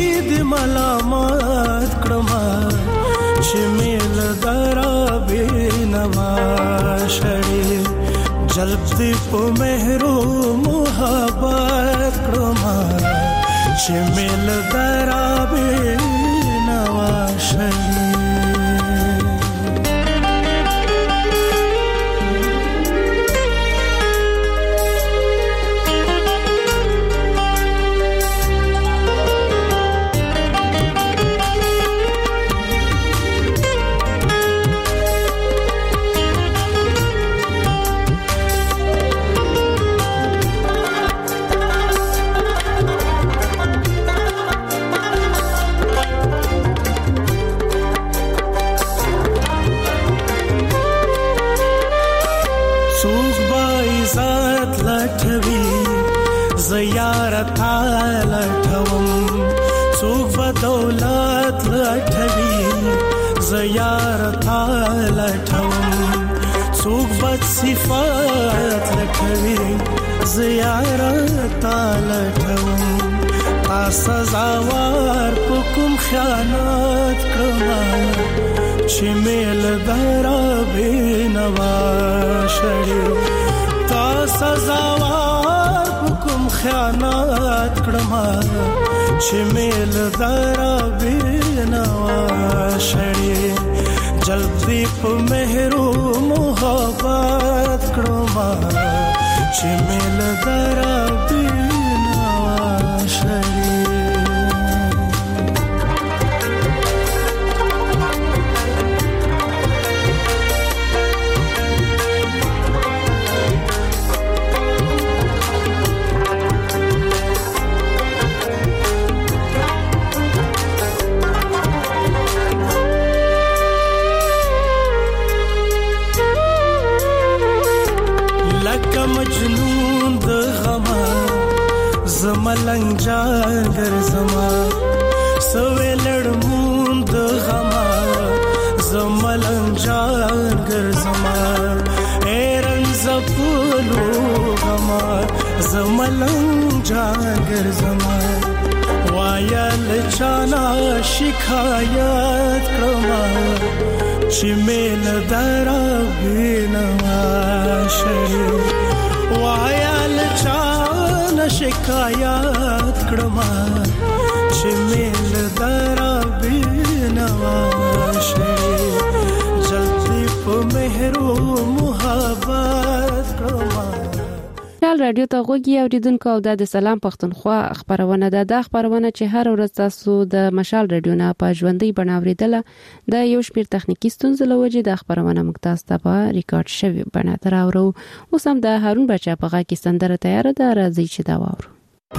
ملامت کړما چې میل درا بینوا شړې جلب دې په مهرو محبت کړما چې میل درا بینوا شړې زیارت لټوم څوک په دولت لټوي زیارت لټوم څوک په صفات لټوي زیارت لټوم سزاوار په کوم خیانت کړم چې میل درا بینوا شړې تا سزاوار کوم خیانت کړم چې میل درا بینوا شړې جلدی په مهرو محبت کړم چې میل درا بینوا شړې مجنون د غما زملنګ جاګر زما سوې لړمون د غما زملنګ جاګر زما ایرن زپلو غما زملنګ جاګر زما وایل چانا شکایت کړما چې میل درا بینوا شړې وایل چانا شکایت کړما چې میل درا بینوا شړې جلدی په مهرو محبت کړما خپل رادیو ته غوږی اوریدونکو او د سلام پښتونخوا خبرونه ده خبرونه چې هر ورځ تاسو د مشال رادیو نه په ژوندۍ بڼاوریدل د یو شمیر تخنیکی ستونزې لوجه د خبرونه مکتاز ته په ریکارډ شوی بڼه دراورو اوس هم د هارون بچا په غا کې سندره تیار ده راځي چې دا واورو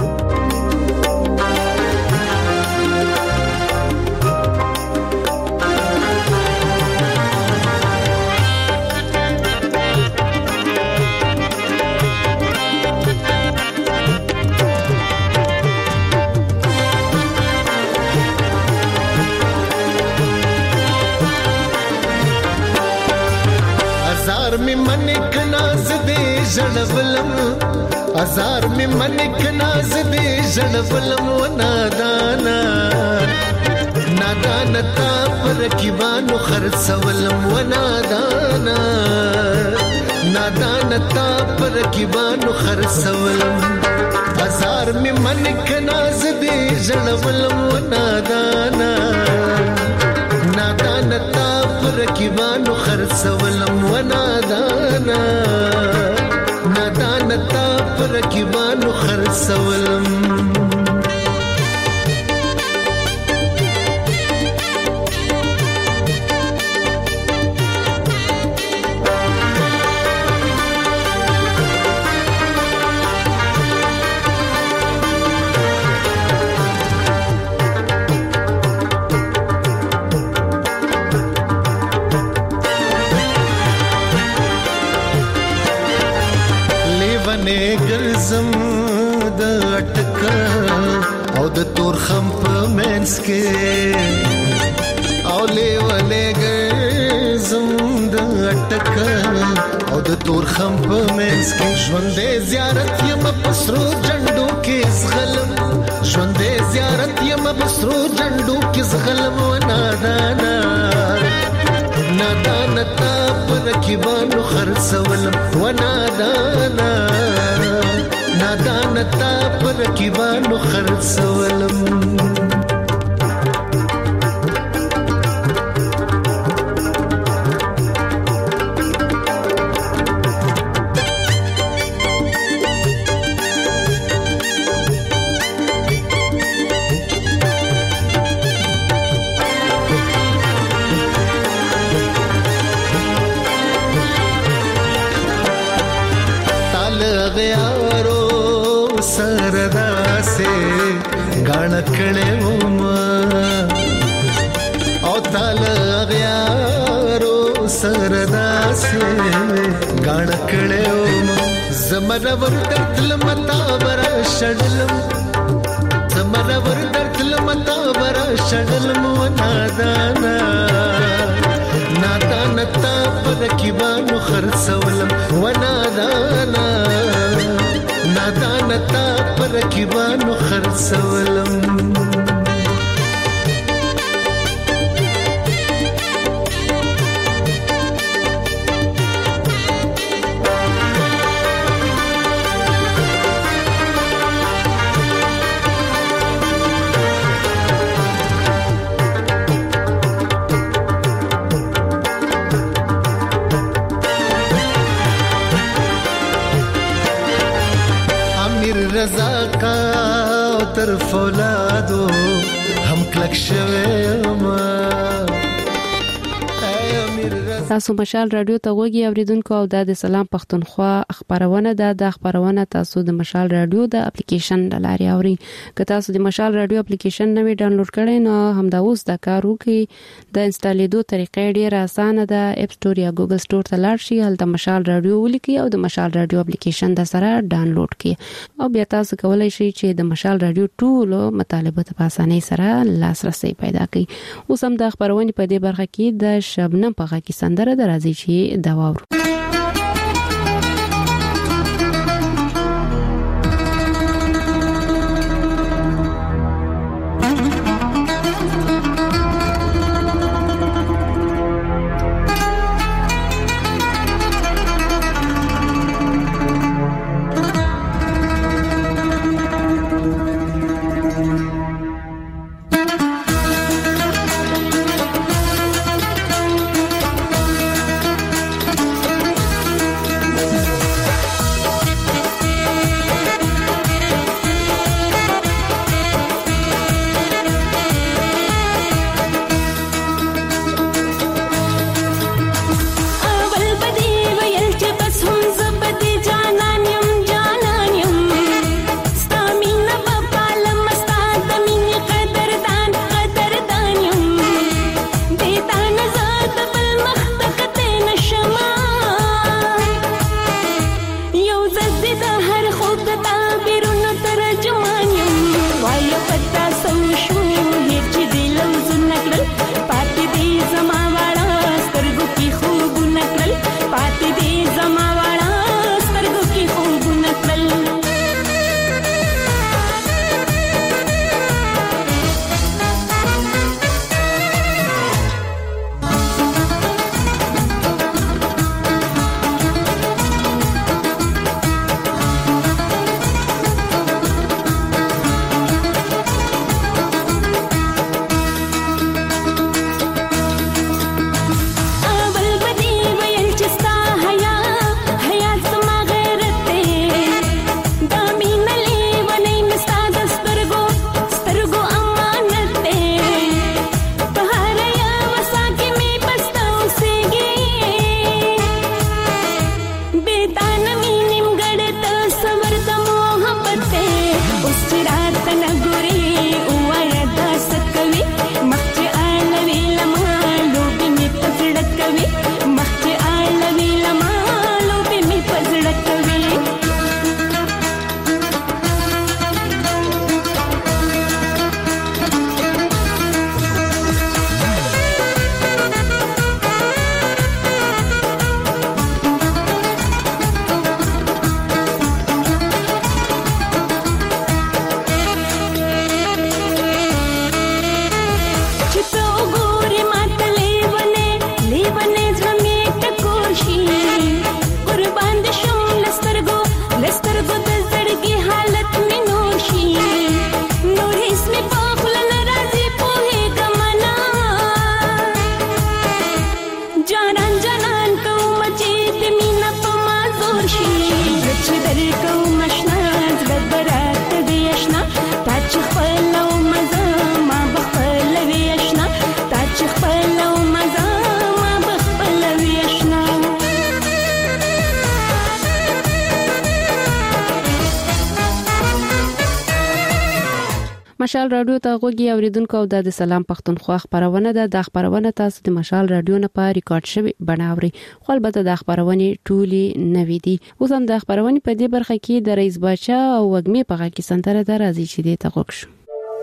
ژړولم ازار می منک ناز دې ژړولم و نادانا تا پر رکیبانو خرڅولم و نادانا تا پر رکیبانو خرڅولم هزار می منک ناز دې ژړولم و نادانا تا پر رکیبانو خرڅولم و نادانا تا پر رکیبانو خرڅولم ګرځم د اٹکا او د تور خم په منس کې او لیوالې ګرځم د اٹکا او د تور خم په منس کې ژوندې زیارت یم پسرو جنډو کې زغلم ژوندې زیارت یم پسرو جنډو کې زغلم و نادانا تا پر رکیبانو خرڅولم و نادانا تا پر رکیبانو خرڅولم کړه وما او تعالی غیارو سردا سے غاڼ کړه وما زمر ورتل متا بر شډلم زمر ورتل متا بر شډلم ونادانا تا پر کیبانو خرڅولم ونادانا تا پر کیبانو خرڅولم رضا کا تر فولادو هم کلک شوه ما تاسو مشال رادیو ته وګورئ اوریدونکو او د سلام پښتونخوا خبرونه د خبرونه تاسو د مشال رادیو د اپلیکیشن لاري اوري که تاسو د مشال رادیو اپلیکیشن نوی ډاونلوډ کړئ نو همدا اوس د کارو کې د انسټالیدو طریقې ډیره اسانه ده اپ سٹور یا ګوګل سٹور ته لاړ شئ هلته مشال رادیو ولیکئ او د مشال رادیو اپلیکیشن د سره ډاونلوډ کړئ او بیا تاسو کولای شئ چې د مشال رادیو ټول مطالبه په اسانۍ سره لاسرسي پیدا کړئ اوس هم د خبرونه په دې برخه کې د شبنم په غږ کې سندره درازي چې دا واورو مشال رادیو ته غوږی اوریدونکو او د سلام پښتونخوا خبرونه ده. د خبرونه تاسو د مشال رادیو نه په ریکارډ شوی بناوري خو البته د خبرونه ټولي نوې دي. اوس هم د خبرونه په دې برخه کې د رئیس باچا او وګمې په غږ کې سنتره درازي چې دې ته غوښ شو.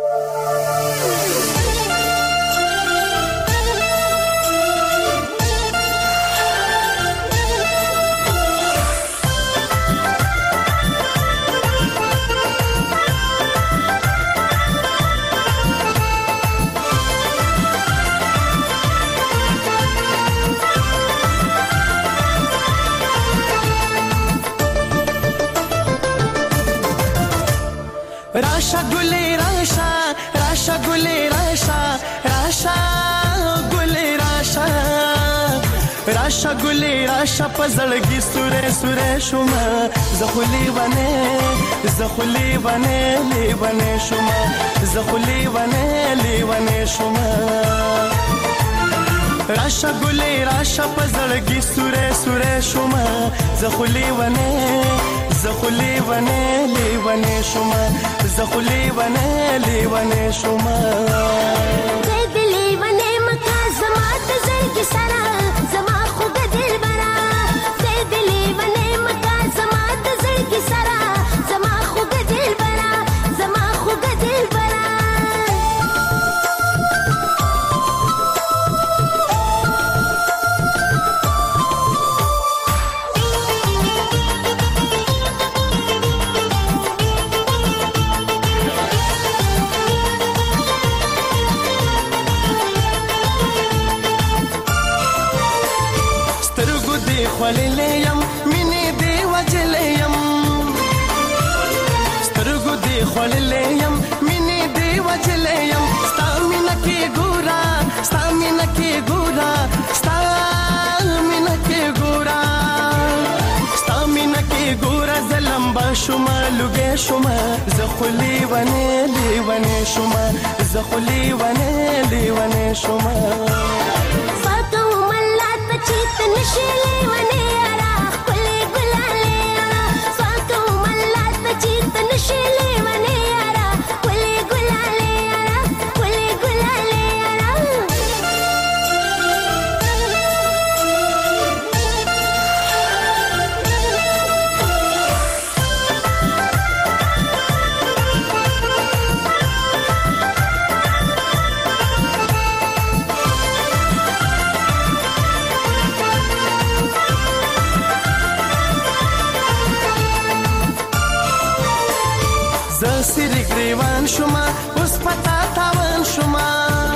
राशा गुले राशा राशा गुले राशा राशा गुले राशा राशा गुले राशा पजळगी सुरे सुरे शुमा زخلی ونه لیونه شما زخلی ونه لیونه شما راشا گلی راشا پزړګي سوره سوره شما زخلی ونه لیونه شما زخلی ونه لیونه شما دلی ونه مکا زما د زړګي سره زما خو د دل برا دلی ونه مکا زما د زړګي سره زما خو د دل برا زما خو د دل برا خوللیم مینې دی وجلیم سترګو دی خوللیم مینې دی وجلیم ستا مینه کې ګورا ستا مینه کې ګورا ستا مینه کې ګورا ستا مینه کې ګورا زلمبا شوما لوګې شوما زخلی ونه لیونه شوما زخلی ونه لیونه شوما فاتو ملات بچیت نشلی ونه را خپل ګلاله فاتو ملات بچیت نشلی ونه را خپل ګلاله خپل ګلاله سری گریوان شما اوس پتا تاوان شما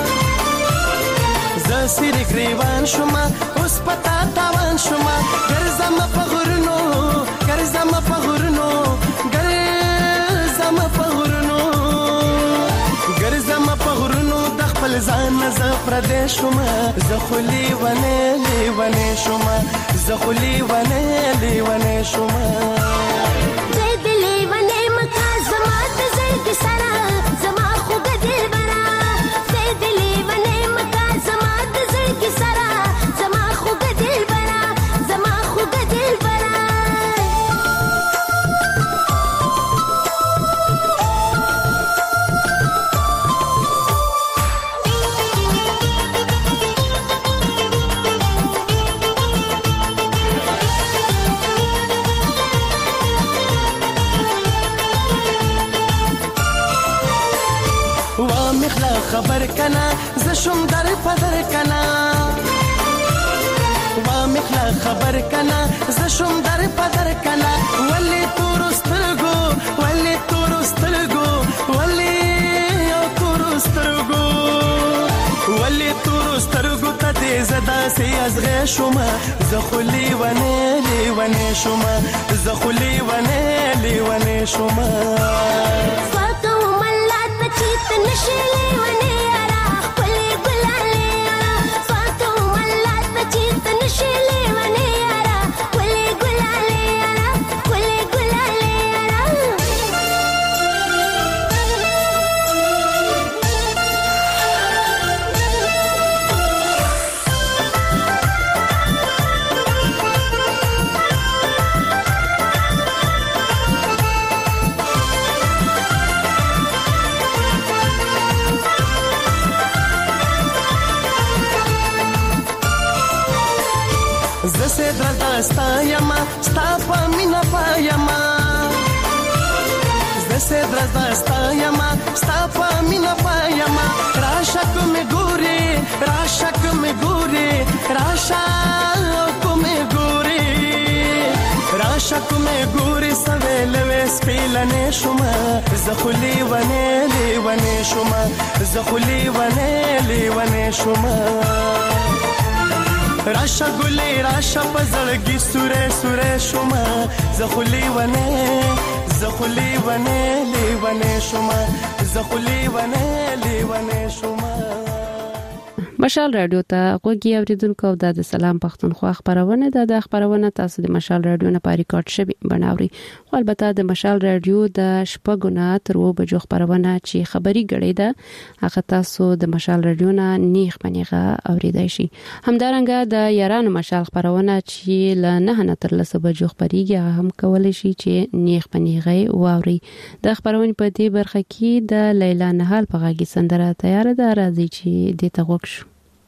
ز سری گریوان شما اوس پتا تاوان شما ګرځم په غرونو ګرځم په غرونو ګرځم په غرونو ګرځم په غرونو د خپل ځان ز پردیس شما زخلی ونه لیونه شما زخلی ونه لیونه شما سرا زما خو د دل برا دلی ونه مکا زما د زړګي سرا زما خو د دل برا زما خو د دل برا خبر کنا ز شوم در پدر کنا وا مخلا خبر کنا ز شوم در پدر کنا ولی تورسترګو ولی تورسترګو ولی تورسترګو ولی تورسترګو ته دې زدا سي ازغه شوما زخلی ونه لیونه شوما زخلی ونه لیونه شوما فاتو ملات بچیت نشلی ونه زداستا یما ستا په مینا پایما زسه زداستا یما ستا په مینا پایما راشه کوم ګوري راشه کوم ګوري راشه کوم ګوري راشه کوم ګوري سویلوي سپیلنې شوما زخلی ونه لیونه شوما زخلی ونه لیونه شوما راشه ګلې راشه پزړګي سورې سورې شوما زخلی ونه لیونه شوما زخلی ونه لیونه شوما مشال رادیو ته غوږی اوریدونکو او د سلام پښتونخوا خبرونه د خبرونه تاسو د مشال رادیو نه پاره ریکارډ شوی بناوري خو البته د مشال رادیو د شپږونه تر و بجو خبرونه چې خبري غړي ده هغه تاسو د مشال رادیو نه نیخ بنیغه اوریدای شي همدارنګه د یارانو مشال خبرونه چې ل نه تر لسه بجو خبريږي هم کولای شي چې نیخ بنیغه واوري د خبرونه په دې برخه کې د لیلا نهال په غږی سندره تیار ده راځي چې د تغوک شو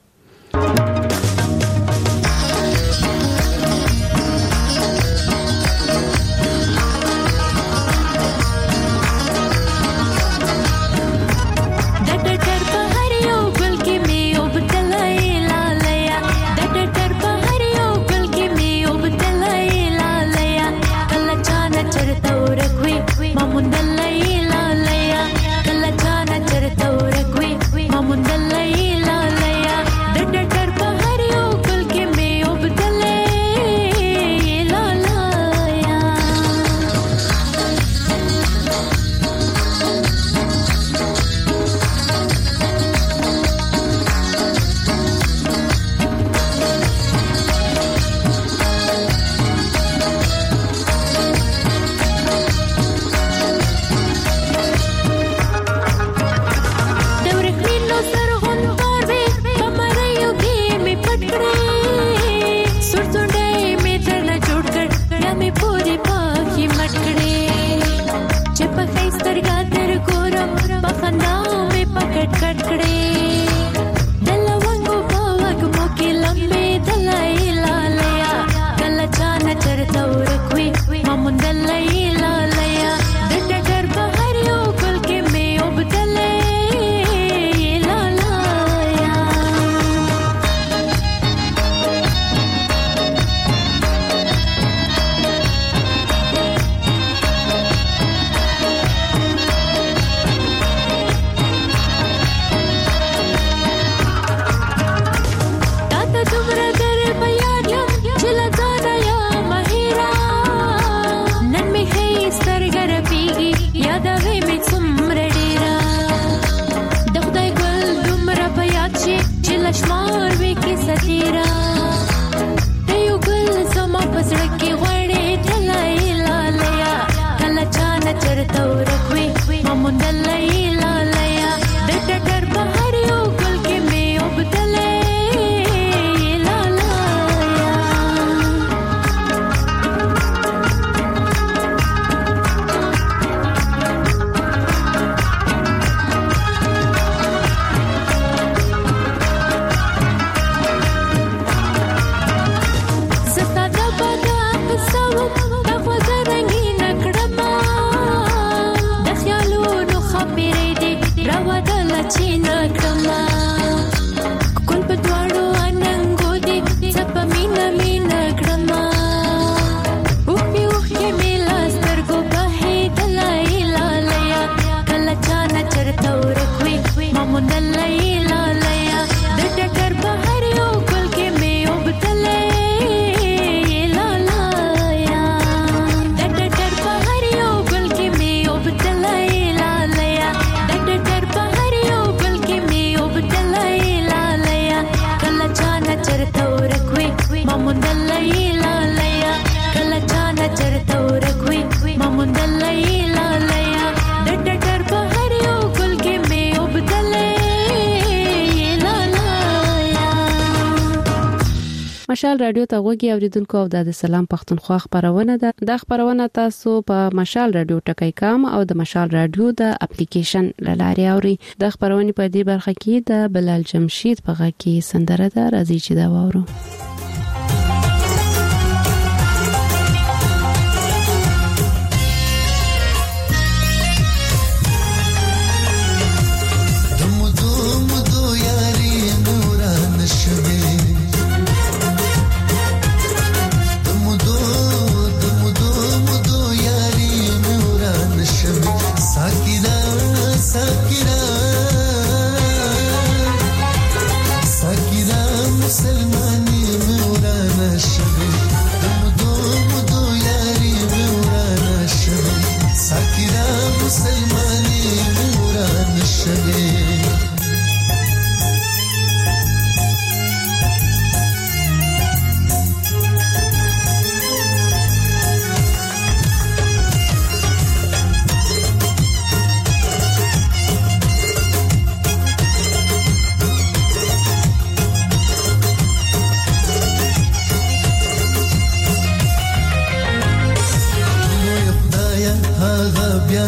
مشال رادیو ته غوږی اوریدونکو او د سلام پښتونخوا خبرونه ده د خبرونه تاسو په مشال رادیو ټکای کام او د مشال رادیو د اپلیکیشن لاري اوري د خبرونه په دې برخه کې د بلال جمشید په غږ کې سندره ده راځي چې دا وورو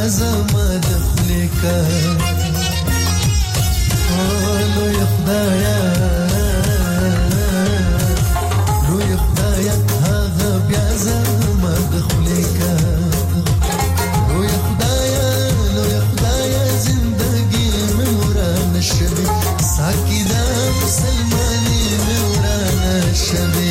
زما د خلیکا لو خدایا هغه بیا زما د خلیکا لو خدایا زندگی مې ورانه شوه ساکی دا مسلمانی مې ورانه شوه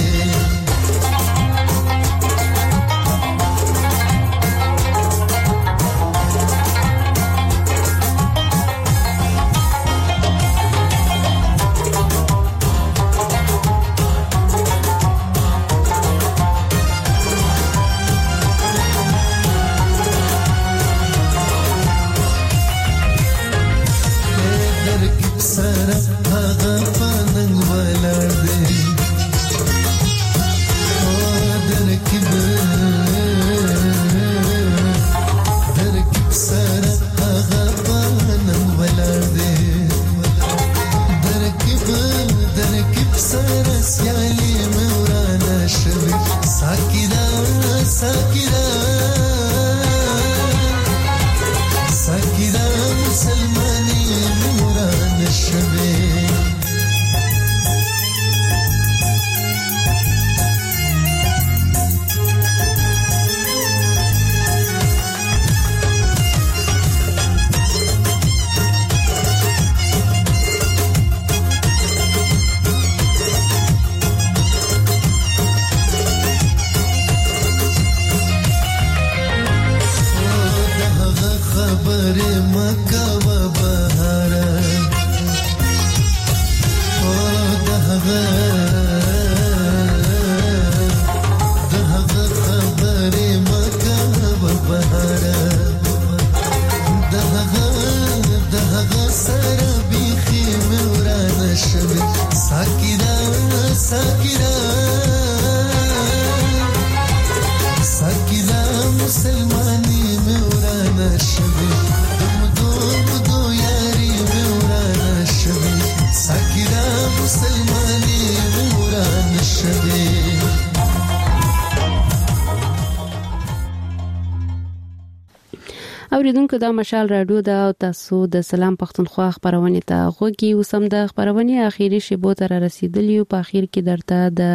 اوریدونکو دا مشال رادیو دا او تاسو د سلام پښتونخوا خبرونه ته غوږی وسم د خبرونه اخیری شیبو تر رسیدلی په اخیر کې درته د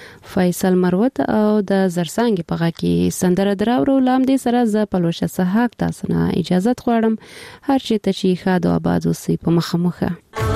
فیصل مروت او د زرسانګ په غا کې سندره دراورو لام دې سره ز پلوشه صحاک تاسو نه اجازه غواړم هر چی ته شي خاد او آباد اوسې په مخمخه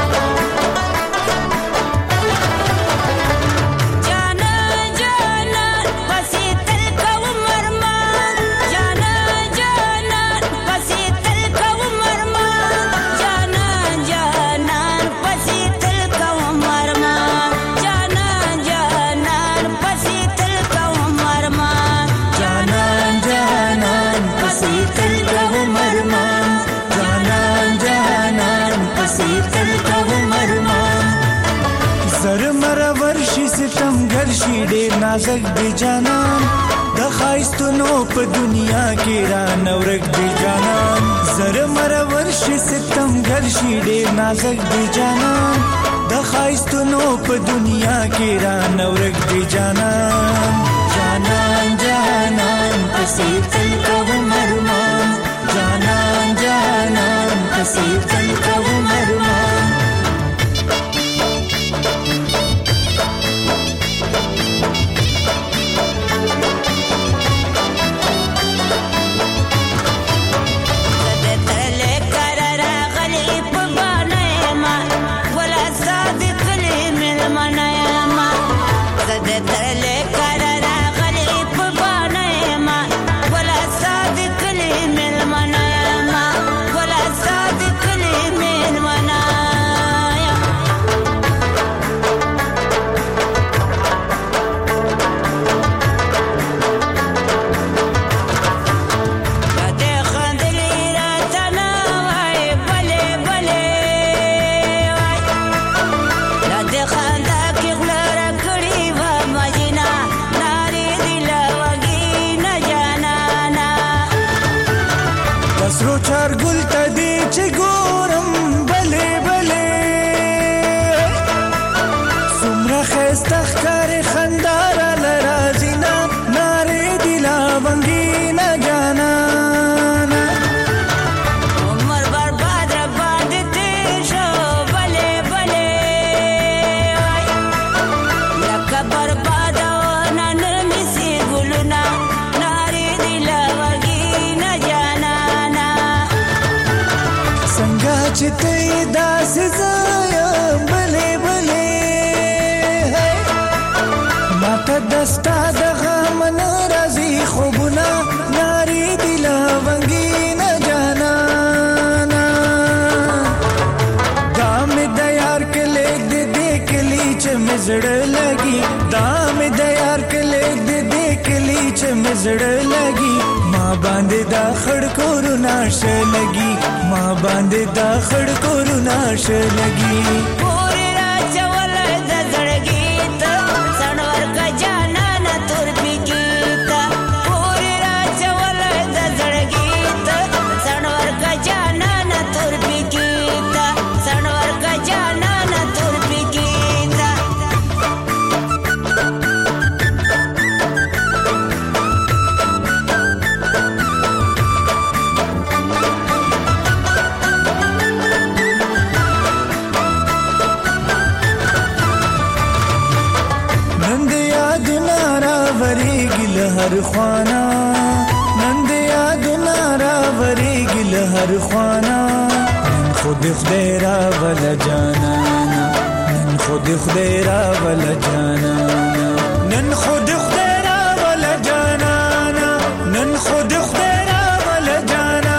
ډېر نازک دی جانان د خایستونو په دنیا کې را نورک دی جانان زره مرور شي ستم ګرشي ډېر نازک دی جانان د خایستونو په دنیا کې را نورک دی جانان جانان جانان پسې تل کوم ارمان جانان جانان پسې تل کوم ارمان Kali بستا دغه من راځي خوبونه ناری دلا ونګین جانا دام د یار کله دې کلی چې مزړه لګي دام د یار کله دې کلی چې مزړه لګي ما باندې دا خړ کورونا ش لګي ما باندې دا خړ کورونا ش لګي پوری راځول د زړګي ته سنور کا جانا نه تور پیګیتا پوری راځول د زړګي ته سنور کا جانا نه تور پیګیتا سنور کا جانا نه تور پیګیتا هر خوانا نند یاد نارا وریگی لهر خوانا نن خود خدای را ول جانا نن خود خدای را ول جانا نن خود خدای را ول جانا نن خود خدای را ول جانا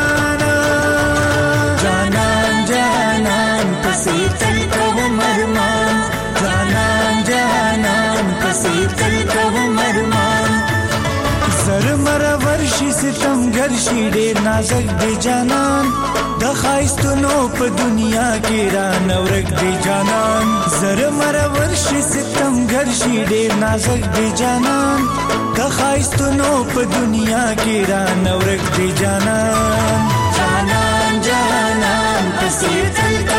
جانان جانان پسی تل کو مرمان جانان جانان پسی تل کو مرمان زر مر ورشي ستم ګرشي ډېر نازک دی جانان د خایستونو په دنیا کې را نورک دی جانان زر مر ورشي ستم ګرشي ډېر نازک دی جانان د خایستونو په دنیا کې را نورک دی جانان جانان جانان پسې تل